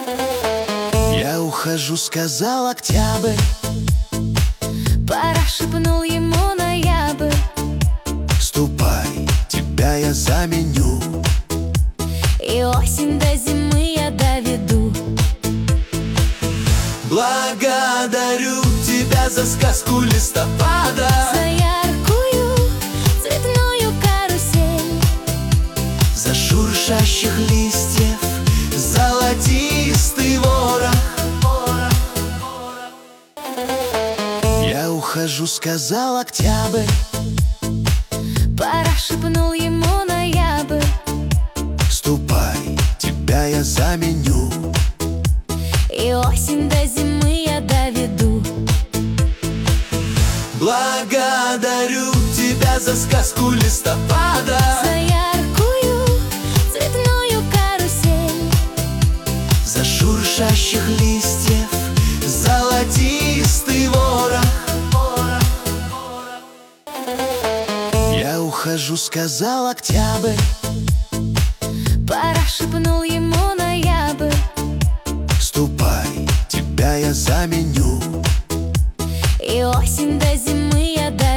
Я ухожу, сказал октябрь. Пора, шепнул ему ноябрь. Ступай, тебя я заменю. И осень до зимы я доведу. Благодарю тебя за сказку листопада, За яркую цветную карусель, за шуршащих листьев золотистый ворох. Я ухожу, сказал октябрь. пора, шепнул ему ноябрь. Ступай, тебя я заменю. И осень до зимы я доведу. Благодарю тебя за сказку листопада, За яркую цветную карусель, за шуршащих листьев золотистый ворох. Я ухожу, сказал октябрь. пора, шепнул ему ноябрь. Ступай, тебя я заменю. И осень до зимы